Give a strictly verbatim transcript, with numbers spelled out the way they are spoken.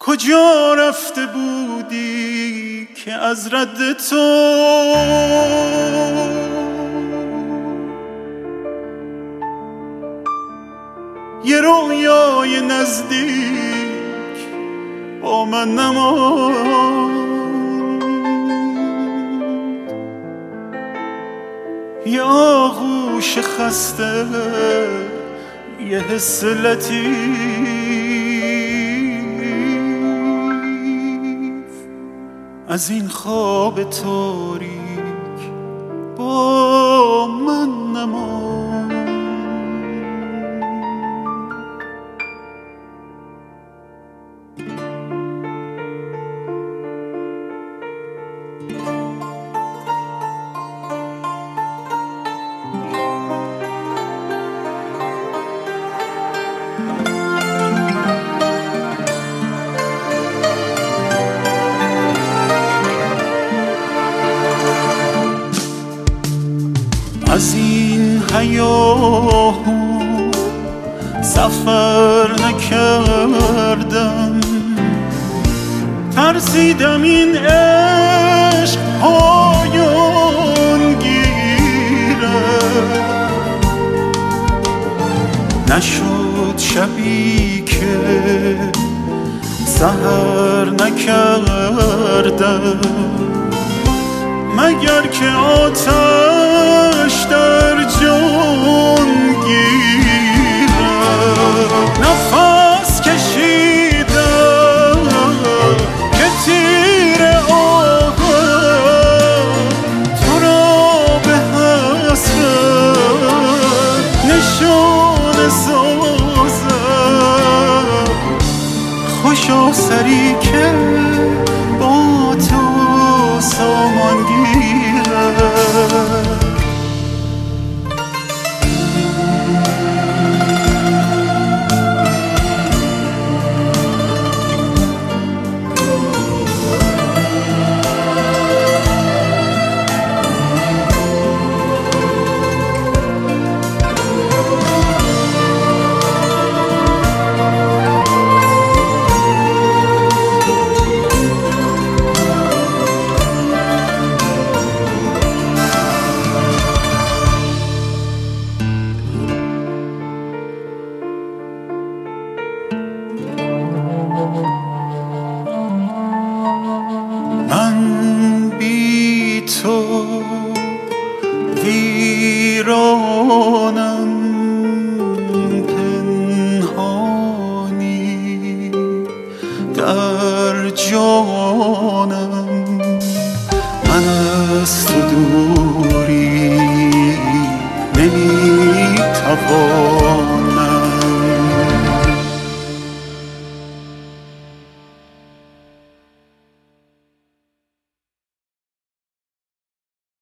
کجا رفته بودی که از رد تو یه رویای نزدیک با من نماند؟ یه آغوش خسته، یه حس لطیف از این خواب تاریک با من نماند. از این هیاهو سفر نکردم، ترسیدم این عشق پایان گیره. نشد شبی که سحر نکردم، مگر که آتش در جان گیرم. نفس کشیدم که تیر آهم تو را به حسرت نشانه سازم. خوشا سری که با تو سامان گیره. من بی تو ویرانم، پنهانی در جانم. من از تو دوری نمیتوانم،